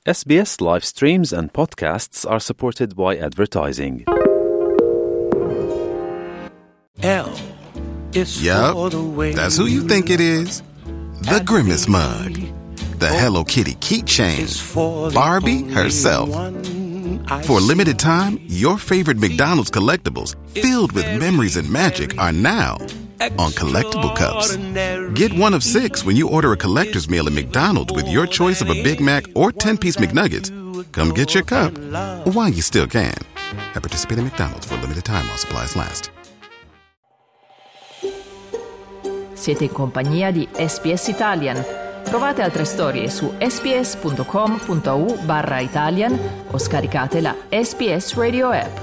SBS live streams and podcasts are supported by advertising. L is for the way. That's who you think it is. The Grimace mug. The Hello Kitty keychain. Barbie herself. For a limited time, your favorite McDonald's collectibles filled with memories and magic are now on collectible cups. Get one of 6 when you order a collector's meal at McDonald's with your choice of a Big Mac or 10-piece McNuggets. Come get your cup while you still can. At participating McDonald's for a limited time while supplies last. Siete in compagnia di SBS Italian. Trovate altre storie su sbs.com.au/Italian o scaricate la SBS Radio app.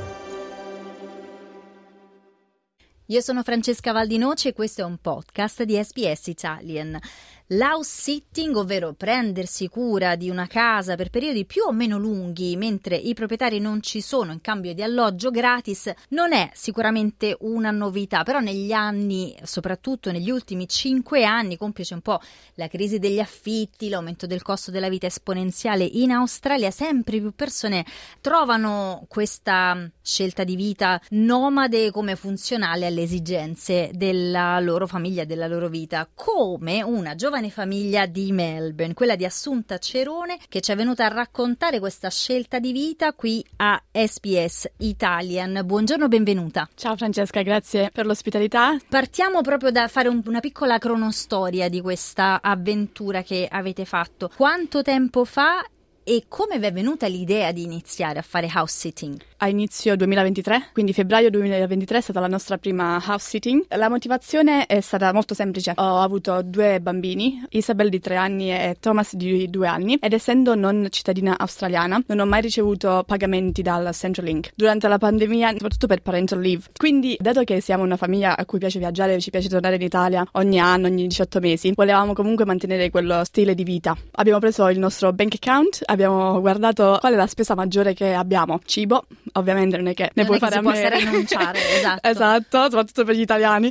Io sono Francesca Valdinoci e questo è un podcast di SBS Italian. L'house sitting, ovvero prendersi cura di una casa per periodi più o meno lunghi mentre i proprietari non ci sono in cambio di alloggio gratis, non è sicuramente una novità, però negli anni, soprattutto negli ultimi 5 anni, complice un po' la crisi degli affitti, l'aumento del costo della vita esponenziale in Australia, sempre più persone trovano questa scelta di vita nomade come funzionale alle esigenze della loro famiglia, della loro vita, come una giovane famiglia di Melbourne, quella di Assunta Cerone, che ci è venuta a raccontare questa scelta di vita qui a SBS Italian. Buongiorno, benvenuta. Ciao Francesca, grazie per l'ospitalità. Partiamo proprio da fare una piccola cronostoria di questa avventura che avete fatto. Quanto tempo fa e come vi è venuta l'idea di iniziare a fare house sitting? A inizio 2023, quindi febbraio 2023 è stata la nostra prima house sitting. La motivazione è stata molto semplice. Ho avuto 2 bambini, Isabel di 3 anni e Thomas di 2 anni, ed essendo non cittadina australiana non ho mai ricevuto pagamenti dal Centrelink durante la pandemia, soprattutto per parental leave. Quindi, dato che siamo una famiglia a cui piace viaggiare, ci piace tornare in Italia ogni anno, ogni 18 mesi, volevamo comunque mantenere quello stile di vita. Abbiamo preso il nostro bank account, abbiamo guardato qual è la spesa maggiore che abbiamo. Cibo, ovviamente non è che ne puoi fare a meno. Non è che si possa rinunciare, esatto. Esatto, soprattutto per gli italiani.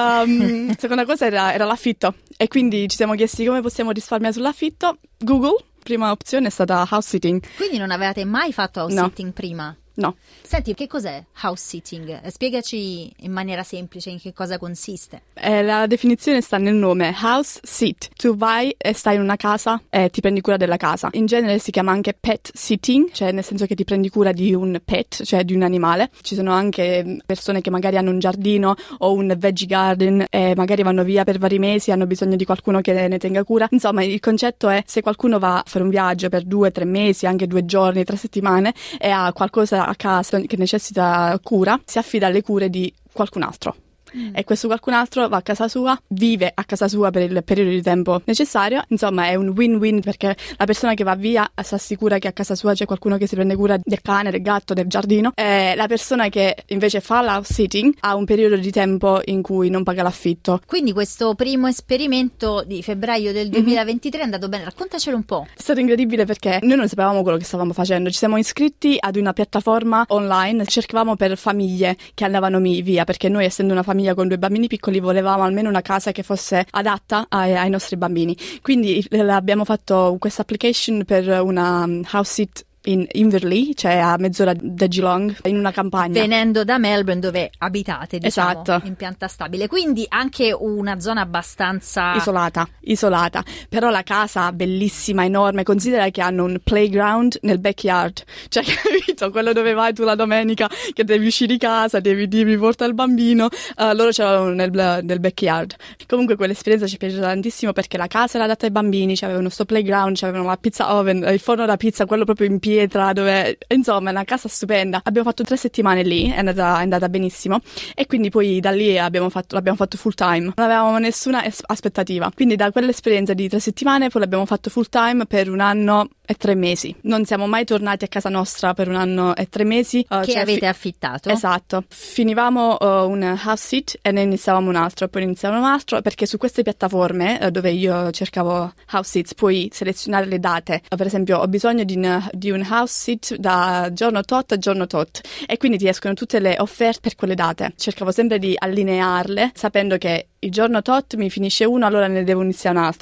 Seconda cosa era l'affitto, e quindi ci siamo chiesti come possiamo risparmiare sull'affitto. Google, prima opzione è stata house sitting. Quindi non avevate mai fatto house sitting prima? No. Senti, che cos'è house sitting? Spiegaci in maniera semplice in che cosa consiste. La definizione sta nel nome, house sit. Tu vai e stai in una casa e ti prendi cura della casa. In genere si chiama anche pet sitting, cioè nel senso che ti prendi cura di un pet, cioè di un animale. Ci sono anche persone che magari hanno un giardino o un veggie garden e magari vanno via per vari mesi, hanno bisogno di qualcuno che ne tenga cura. Insomma, il concetto è: se qualcuno va a fare un viaggio per 2-3 mesi, anche 2 giorni, 3 settimane e ha qualcosa a casa che necessita cura, si affida alle cure di qualcun altro. E questo qualcun altro va a casa sua, vive a casa sua per il periodo di tempo necessario. Insomma, è un win-win, perché la persona che va via si assicura che a casa sua c'è qualcuno che si prende cura del cane, del gatto, del giardino, e la persona che invece fa l'house sitting ha un periodo di tempo in cui non paga l'affitto. Quindi questo primo esperimento di febbraio del 2023 è andato bene, raccontacelo un po'. È stato incredibile perché noi non sapevamo quello che stavamo facendo. Ci siamo iscritti ad una piattaforma online, cercavamo per famiglie che andavano via, perché noi, essendo una famiglia con 2 bambini piccoli, volevamo almeno una casa che fosse adatta ai nostri bambini. Quindi abbiamo fatto questa application per una house sit in Inverleigh, cioè a mezz'ora da Geelong, in una campagna. Venendo da Melbourne, dove abitate, diciamo, esatto, in pianta stabile. Quindi anche una zona abbastanza isolata. Però la casa bellissima, enorme. Considera che hanno un playground nel backyard. Cioè, capito? Quello dove vai tu la domenica, che devi uscire di casa, devi portare il bambino. Loro ce l'hanno nel backyard. Comunque quell'esperienza ci è piaciuta tantissimo, perché la casa era adatta ai bambini, c'avevano sto playground, c'avevano la pizza oven, il forno da pizza, quello proprio in pietra, dove, insomma, è una casa stupenda. Abbiamo fatto 3 settimane lì, è andata benissimo, e quindi poi da lì l'abbiamo fatto full time. Non avevamo nessuna aspettativa, quindi da quell'esperienza di 3 settimane poi l'abbiamo fatto full time per 1 anno e 3 mesi. Non siamo mai tornati a casa nostra per 1 anno e 3 mesi. Che avete affittato? Esatto. Finivamo un house sit e ne iniziavamo un altro, poi iniziavamo un altro, perché su queste piattaforme dove io cercavo house sits puoi selezionare le date. Per esempio, ho bisogno di un house sit da giorno tot a giorno tot, e quindi ti escono tutte le offerte per quelle date. Cercavo sempre di allinearle, sapendo che il giorno tot mi finisce uno, allora ne devo iniziare un altro.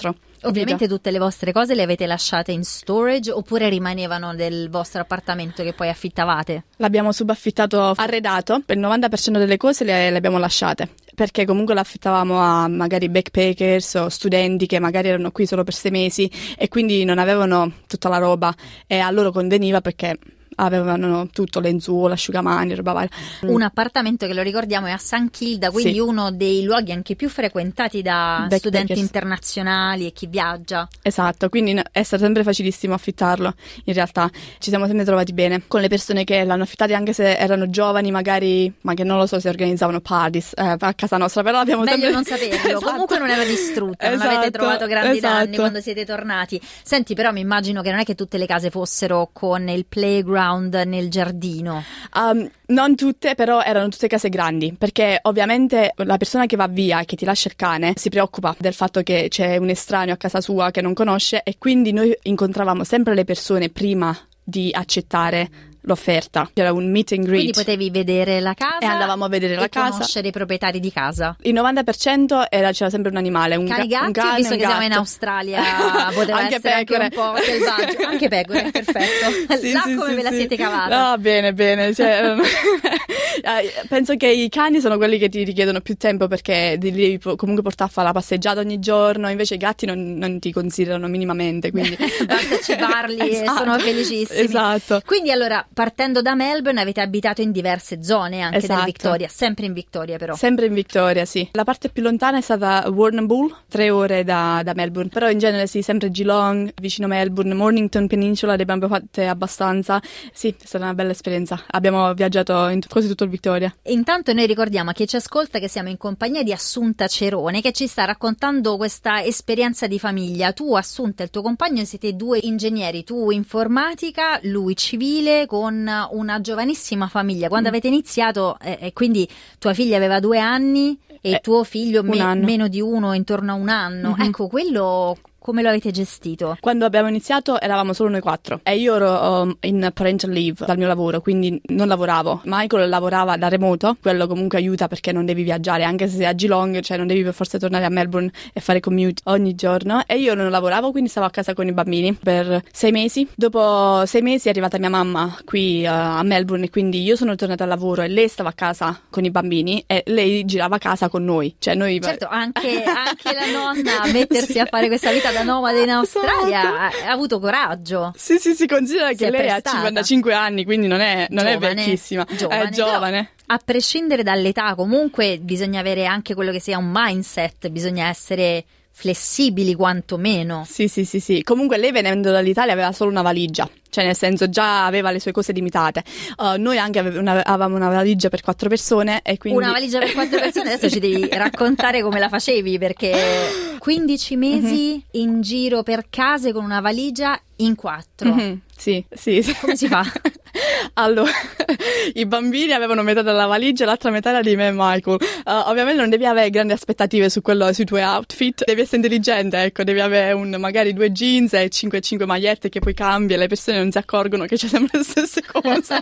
Ovviamente tutte le vostre cose le avete lasciate in storage oppure rimanevano del vostro appartamento che poi affittavate? L'abbiamo subaffittato arredato, per il 90% delle cose le abbiamo lasciate, perché comunque l'affittavamo a magari backpackers o studenti che magari erano qui solo per 6 mesi e quindi non avevano tutta la roba, e a loro conveniva perché avevano tutto, lenzuola, asciugamani, roba varia. Un appartamento che, lo ricordiamo, è a San Kilda, quindi uno dei luoghi anche più frequentati da studenti internazionali e chi viaggia. Esatto, quindi è stato sempre facilissimo affittarlo. In realtà ci siamo sempre trovati bene con le persone che l'hanno affittato, anche se erano giovani magari, ma che non lo so se organizzavano parties a casa nostra, però abbiamo meglio sempre... non saperlo. Esatto. Comunque non era distrutta, non avete trovato grandi danni quando siete tornati. Senti, però mi immagino che non è che tutte le case fossero con il playground nel giardino. Non tutte, però erano tutte case grandi, perché ovviamente la persona che va via e che ti lascia il cane si preoccupa del fatto che c'è un estraneo a casa sua che non conosce, e quindi noi incontravamo sempre le persone prima di accettare l'offerta. C'era un meet and greet. Quindi potevi vedere la casa e andavamo a vedere la casa, conoscere i proprietari di casa. Il 90% c'era sempre un animale, un cani, gatti, un cane, visto un che gatto. siamo in Australia poteva anche essere pecore. anche un po' selvaggio. Anche pecore, perfetto. Sì, là sì, come sì, ve la sì. siete cavata? No, bene, cioè, penso che i cani sono quelli che ti richiedono più tempo, perché li devi comunque portare a fare la passeggiata ogni giorno, invece i gatti non ti considerano minimamente, quindi basta cibarli e sono felicissimi. Esatto. Quindi allora, partendo da Melbourne, avete abitato in diverse zone anche del Victoria, sempre in Victoria però. Sempre in Victoria, sì. La parte più lontana è stata Warrnambool, 3 ore da Melbourne, però in genere sì, sempre Geelong, vicino Melbourne, Mornington Peninsula, le abbiamo fatte abbastanza. Sì, è stata una bella esperienza. Abbiamo viaggiato in quasi tutto il Victoria. E intanto noi ricordiamo a chi ci ascolta che siamo in compagnia di Assunta Cerone, che ci sta raccontando questa esperienza di famiglia. Tu, Assunta, e il tuo compagno siete 2 ingegneri, tu informatica, lui civile, con una giovanissima famiglia. Quando avete iniziato, quindi tua figlia aveva 2 anni e tuo figlio meno di 1, intorno a 1 anno. Ecco, quello... Come lo avete gestito? Quando abbiamo iniziato eravamo solo noi 4 e io ero in parental leave dal mio lavoro, quindi non lavoravo. Michael lavorava da remoto, quello comunque aiuta perché non devi viaggiare, anche se sei a Geelong, cioè non devi per forza tornare a Melbourne e fare commute ogni giorno. E io non lavoravo, quindi stavo a casa con i bambini per 6 mesi. Dopo 6 mesi è arrivata mia mamma qui a Melbourne, e quindi io sono tornata al lavoro e lei stava a casa con i bambini e lei girava a casa con noi. Cioè noi... Certo, anche la nonna a mettersi a fare questa vita da nomade in Australia ha avuto coraggio. Sì, considera che lei ha 55 anni, quindi non è vecchissima, è giovane. A prescindere dall'età, comunque bisogna avere anche quello che sia un mindset, bisogna essere flessibili quantomeno. Sì. Comunque lei, venendo dall'Italia, aveva solo una valigia, cioè nel senso già aveva le sue cose limitate. Noi anche avevamo una valigia per 4 persone e quindi... Una valigia per 4 persone? Adesso ci devi raccontare come la facevi, perché 15 mesi in giro per case con una valigia in 4. Sì. Come si fa? Allora, i bambini avevano metà della valigia e l'altra metà era di me e Michael. Ovviamente non devi avere grandi aspettative sui tuoi outfit, devi essere intelligente, ecco, devi avere magari 2 jeans e 5 magliette che poi cambi e le persone non si accorgono che c'è sempre le stesse cose.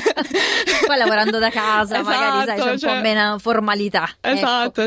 Poi lavorando da casa, magari sai, c'è un po' meno formalità. Esatto.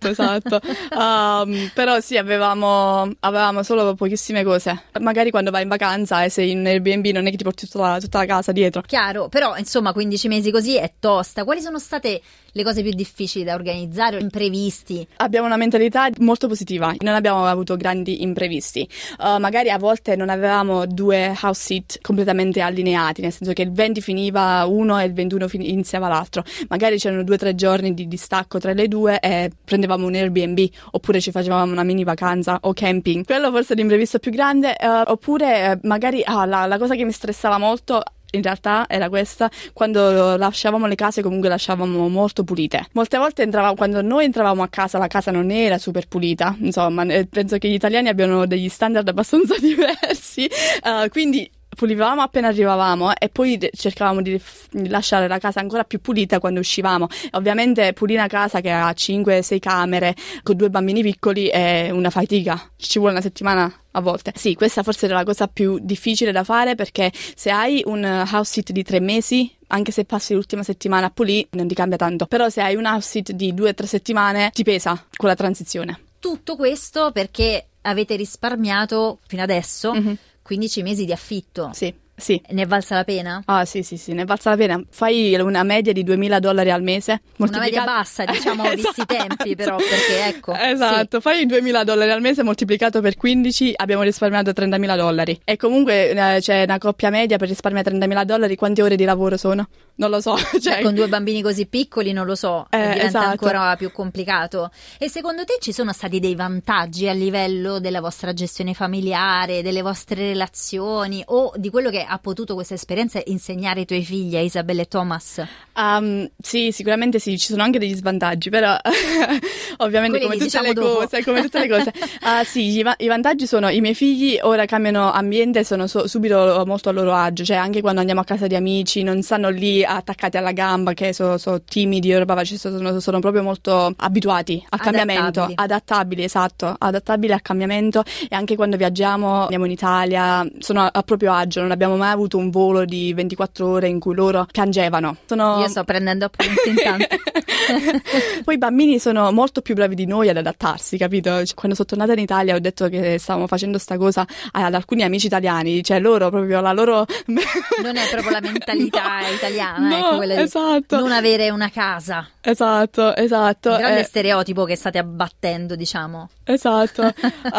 Però sì, avevamo solo pochissime cose. Magari quando vai in vacanza e sei in Airbnb non è che ti porti tutta la casa dietro. Chiaro, però insomma 15 mesi così è tosta. Quali sono state le cose più difficili da organizzare, imprevisti? Abbiamo una mentalità molto positiva, non abbiamo avuto grandi imprevisti. Magari a volte non avevamo 2 house sit completamente allineati, nel senso che il 20 finiva uno e il 21 iniziava l'altro. Magari c'erano 2-3 giorni di distacco tra le 2 e prendevamo un Airbnb, oppure ci facevamo una mini vacanza o camping. Quello forse è l'imprevisto più grande, oppure magari la cosa che mi stressava molto in realtà era questa: quando lasciavamo le case comunque lasciavamo molto pulite. Molte volte quando noi entravamo a casa, la casa non era super pulita, insomma, penso che gli italiani abbiano degli standard abbastanza diversi, quindi pulivamo appena arrivavamo e poi cercavamo di lasciare la casa ancora più pulita quando uscivamo. Ovviamente pulire una casa che ha 5-6 camere con 2 bambini piccoli è una fatica, ci vuole una settimana a volte. Sì, questa forse era la cosa più difficile da fare, perché se hai un house sit di 3 mesi, anche se passi l'ultima settimana a pulire non ti cambia tanto, però se hai un house sit di 2-3 settimane ti pesa quella transizione. Tutto questo perché avete risparmiato fino adesso 15 mesi di affitto. Sì. Ne è valsa la pena? Ah, sì, ne è valsa la pena. Fai una media di $2.000 al mese. Una media bassa, diciamo, visti i tempi, però, perché ecco. Esatto, fai $2.000 al mese moltiplicato per 15, abbiamo risparmiato $30.000. E comunque c'è una coppia media per risparmiare $30.000, quante ore di lavoro sono? Non lo so. Con 2 bambini così piccoli non lo so, diventa ancora più complicato. E secondo te ci sono stati dei vantaggi a livello della vostra gestione familiare, delle vostre relazioni o di quello che ha potuto questa esperienza insegnare ai tuoi figli, a Isabella e Thomas? Sì, sicuramente sì, ci sono anche degli svantaggi, però ovviamente come tutte le cose. Sì, i vantaggi sono i miei figli ora cambiano ambiente e sono subito molto a loro agio, cioè anche quando andiamo a casa di amici non stanno lì attaccati alla gamba che sono timidi, sono proprio molto abituati al cambiamento, adattabili al cambiamento, e anche quando viaggiamo, andiamo in Italia, sono a proprio agio, non abbiamo mai avuto un volo di 24 ore in cui loro piangevano. Io sto prendendo appunti intanto. Poi i bambini sono molto più bravi di noi ad adattarsi, capito? Quando sono tornata in Italia ho detto che stavamo facendo sta cosa ad alcuni amici italiani, cioè loro proprio la loro non è proprio la mentalità italiana, no, ecco, quella esatto. di non avere una casa. Esatto. Un grande stereotipo che state abbattendo, diciamo. Esatto.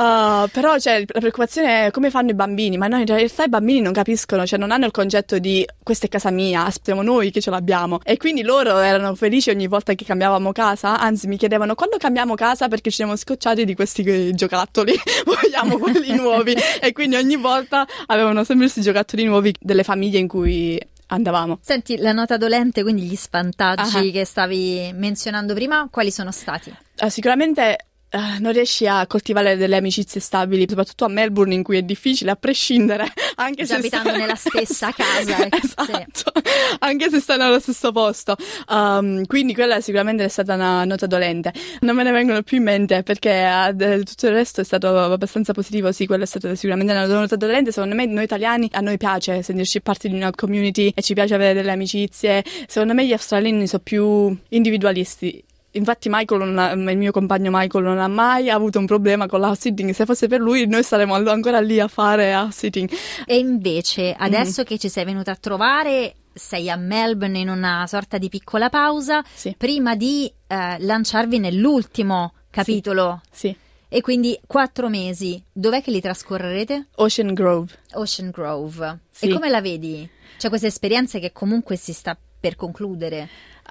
Però cioè, la preoccupazione è come fanno i bambini, ma no, in realtà i bambini non capiscono, cioè non hanno il concetto di questa è casa mia, siamo noi che ce l'abbiamo, e quindi loro erano felici ogni volta che cambiavamo casa, anzi mi chiedevano quando cambiamo casa perché ci siamo scocciati di questi giocattoli, vogliamo quelli nuovi, e quindi ogni volta avevano sempre questi giocattoli nuovi delle famiglie in cui andavamo. Senti, la nota dolente, quindi gli svantaggi che stavi menzionando prima, quali sono stati? Sicuramente non riesci a coltivare delle amicizie stabili, soprattutto a Melbourne, in cui è difficile a prescindere, anche se abitando nella stessa casa. Esatto, anche se stai nello stesso posto. Quindi quella sicuramente è stata una nota dolente. Non me ne vengono più in mente perché tutto il resto è stato abbastanza positivo. Sì, quella è stata sicuramente una nota dolente. Secondo me noi italiani, a noi piace sentirci parte di una community e ci piace avere delle amicizie. Secondo me gli australiani sono più individualisti. Infatti il mio compagno Michael non ha mai avuto un problema con l'house sitting. Se fosse per lui noi saremmo ancora lì a fare house sitting. E invece adesso che ci sei venuta a trovare, sei a Melbourne in una sorta di piccola pausa, prima di lanciarvi nell'ultimo capitolo. Sì. E quindi 4 mesi, dov'è che li trascorrerete? Ocean Grove. Sì. E come la vedi? C'è questa esperienza che comunque si sta per concludere.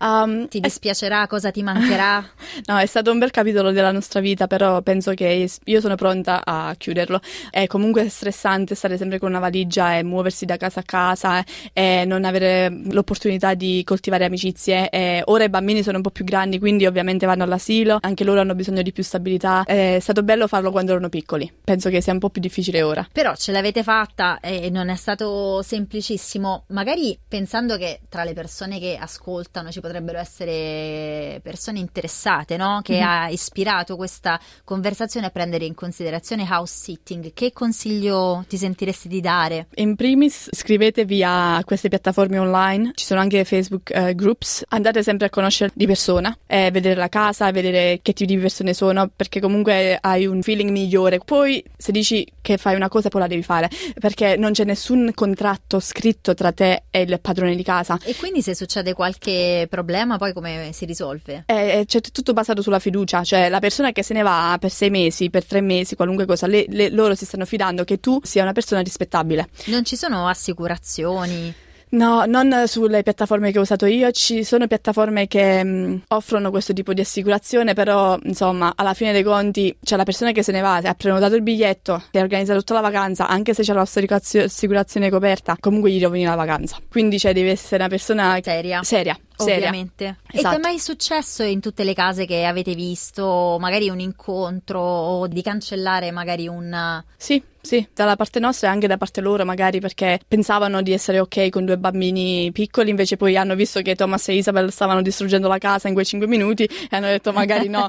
Ti dispiacerà? Cosa ti mancherà? No, è stato un bel capitolo della nostra vita, però penso che io sono pronta a chiuderlo. È comunque stressante stare sempre con una valigia e muoversi da casa a casa e non avere l'opportunità di coltivare amicizie. E ora i bambini sono un po' più grandi, quindi ovviamente vanno all'asilo, anche loro hanno bisogno di più stabilità. È stato bello farlo quando erano piccoli, penso che sia un po' più difficile ora. Però ce l'avete fatta e non è stato semplicissimo, magari pensando che tra le persone che ascoltano ci potrebbero essere persone interessate, no? Che ha ispirato questa conversazione a prendere in considerazione house sitting. Che consiglio ti sentiresti di dare? In primis iscrivetevi a queste piattaforme online, ci sono anche Facebook groups, andate sempre a conoscere di persona, vedere la casa, vedere che tipi di persone sono, perché comunque hai un feeling migliore. Poi se dici che fai una cosa poi la devi fare, perché non c'è nessun contratto scritto tra te e il padrone di casa. E quindi se succede qualche problema poi come si risolve? C'è tutto basato sulla fiducia, cioè la persona che se ne va per 6 mesi, per 3 mesi, qualunque cosa, loro si stanno fidando che tu sia una persona rispettabile. Non ci sono assicurazioni? No, non sulle piattaforme che ho usato io, ci sono piattaforme che offrono questo tipo di assicurazione, però insomma alla fine dei conti c'è la persona che se ne va, ha prenotato il biglietto, si è organizzato tutta la vacanza, anche se c'è l'assicurazione coperta, comunque gli rovini la vacanza, quindi deve essere una persona seria. Ovviamente. Esatto. E ti è mai successo in tutte le case che avete visto magari un incontro o di cancellare magari un... Sì, dalla parte nostra e anche da parte loro magari, perché pensavano di essere ok con 2 bambini piccoli, invece poi hanno visto che Thomas e Isabel stavano distruggendo la casa in quei 5 minuti e hanno detto magari no.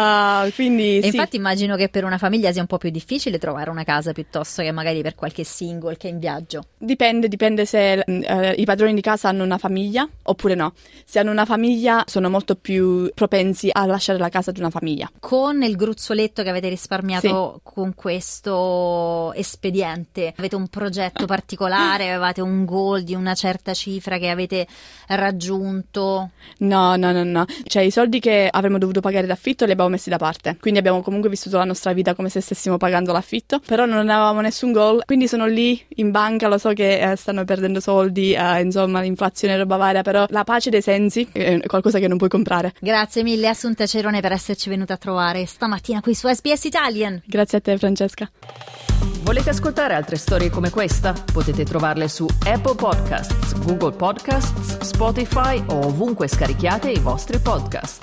Quindi e infatti immagino che per una famiglia sia un po' più difficile trovare una casa piuttosto che magari per qualche single che è in viaggio. Dipende se i padroni di casa hanno una famiglia oppure no. Se hanno una famiglia sono molto più propensi a lasciare la casa di una famiglia. Con il gruzzoletto che avete risparmiato con questo espediente, avete un progetto particolare? Avevate un goal di una certa cifra che avete raggiunto? No. Cioè i soldi che avremmo dovuto pagare d'affitto li abbiamo messi da parte. Quindi abbiamo comunque vissuto la nostra vita come se stessimo pagando l'affitto, però non avevamo nessun goal, quindi sono lì in banca, lo so che stanno perdendo soldi, insomma l'inflazione e roba varia, però la pace dei sensi è qualcosa che non puoi comprare. Grazie mille Assunta Cerone per esserci venuta a trovare stamattina qui su SBS Italian. Grazie a te Francesca. Volete ascoltare altre storie come questa? Potete trovarle su Apple Podcasts, Google Podcasts, Spotify o ovunque scarichiate i vostri podcast.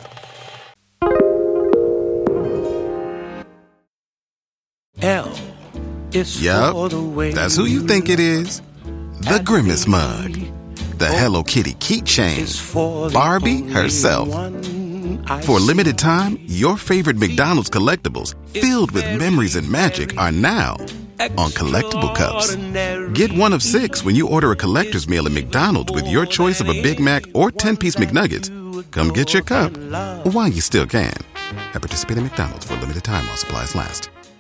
L is for the way. That's who you think it is. The Grimace Mug. The Hello Kitty keychain. Barbie herself. For a limited time, your favorite McDonald's collectibles filled with memories and magic are now on collectible cups. Get one of 6 when you order a collector's meal at McDonald's with your choice of a Big Mac or 10-piece McNuggets. Come get your cup while you still can. At participating McDonald's for a limited time while supplies last.